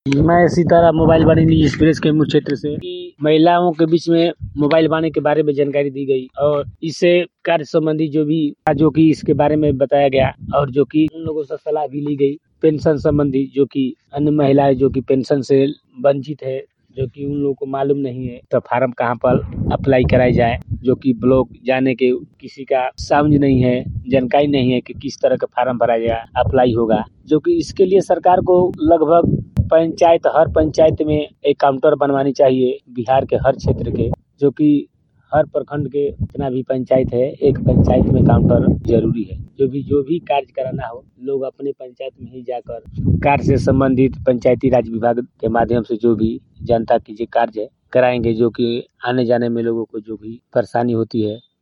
मैं सीताराम मोबाइल वाणी एक्सप्रेस के मुख्य क्षेत्र से कि महिलाओं के बीच में मोबाइल वाणी के बारे में जानकारी दी गई और इससे कार्य संबंधी जो कि इसके बारे में बताया गया और जो कि उन लोगों से सलाह भी ली गई। पेंशन संबंधी जो कि अन्य महिलाएं जो कि पेंशन से वंचित है, जो कि उन लोगों को मालूम नहीं है तो फार्म कहाँ पर अप्लाई कराई जाए, जो कि ब्लॉक जाने के किसी का समझ नहीं है, जानकारी नहीं है कि किस तरह का फार्म भरा जाए, अप्लाई होगा। जो कि इसके लिए सरकार को लगभग हर पंचायत में एक काउंटर बनवानी चाहिए बिहार के हर क्षेत्र के, जो कि हर प्रखंड के जितना भी पंचायत है एक पंचायत में काउंटर जरूरी है। जो भी कार्य कराना हो लोग अपने पंचायत में ही जाकर कार्य से संबंधित पंचायती राज विभाग के माध्यम से जो भी जनता की जो कार्य कराएंगे, जो कि आने जाने में लोगों को जो भी परेशानी होती है